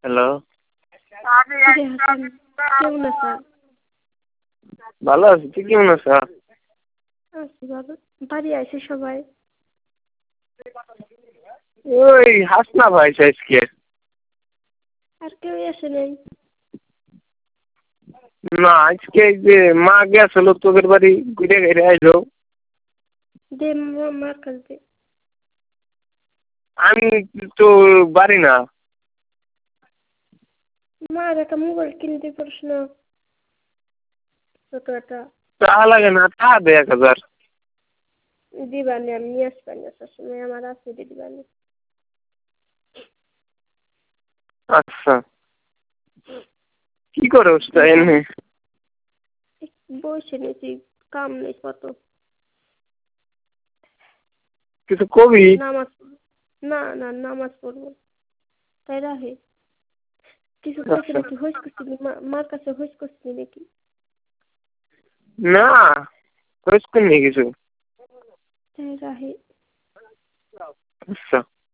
Hello. কিরে হাসান, কেমন আছো? ভালো আছি, তুই কেমন আছো? আছি ভালো। বাড়ি আছে সবাই? ওই হাসনা ভাই আজকে। আর কেউ আসে নাই? না, আজকে এই যে মা গেছিল তোদের বাড়ি ঘুরে ঘুরে আইলো। দে মার কাছ দে। আমি তো বাড়ি না। মার একটা মোবাইল কিনতে পারিস না? ছোট একটা। টাকা লাগে না, টাকা দে 1000। দিবানি আমি নিয়ে আসবানি, আসার সময় আমার আছে দিবানি। আচ্ছা, কি করোস তা এমনি? বসে নিয়েছি, কাম নেই কত। কিছু কবি? নামাজ না না নামাজ পড়বো তাই রাহে। কিছু কইছে আচ্ছা, নাকি হইস করছিলি? মার কাছে হইস করছিলি নাকি? না কইস কোন কিছু। তাই রাহে। আচ্ছা।